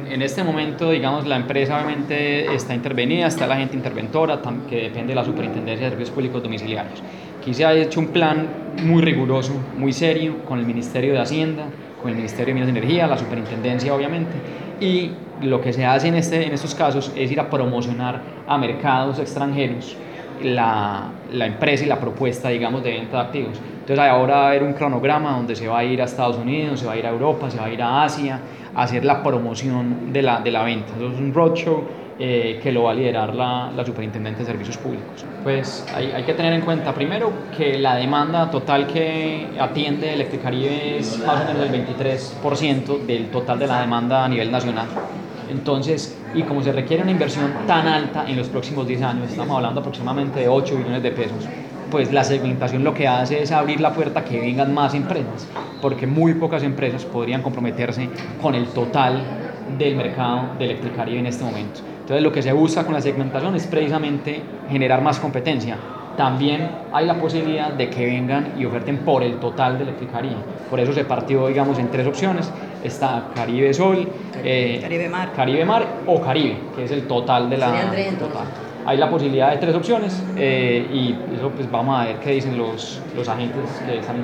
en este momento, digamos, la empresa obviamente está intervenida, está la gente interventora, que depende de la Superintendencia de Servicios Públicos Domiciliarios. Aquí se ha hecho un plan muy riguroso, muy serio, con el Ministerio de Hacienda, con el Ministerio de Minas y Energía, la Superintendencia obviamente, y lo que se hace en estos casos es ir a promocionar a mercados extranjeros la empresa y la propuesta, digamos, de venta de activos. Entonces ahora va a haber un cronograma donde se va a ir a Estados Unidos, se va a ir a Europa, se va a ir a Asia, a hacer la promoción de la venta. Eso es un roadshow que lo va a liderar la Superintendencia de Servicios Públicos. Pues hay que tener en cuenta primero que la demanda total que atiende Electricaribe es más o menos el 23% del total de la demanda a nivel nacional. Entonces, y como se requiere una inversión tan alta en los próximos 10 años, estamos hablando aproximadamente de 8 billones de pesos, pues la segmentación lo que hace es abrir la puerta a que vengan más empresas, porque muy pocas empresas podrían comprometerse con el total del mercado de Electricaribe en este momento. Entonces lo que se busca con la segmentación es precisamente generar más competencia. También hay la posibilidad de que vengan y oferten por el total de Electricaribe. Por eso se partió, digamos, en 3 opciones. Está Caribe Sol, Caribe Mar o Caribe, que es el total de la total. Hay la posibilidad de 3 opciones y eso pues vamos a ver qué dicen los agentes que están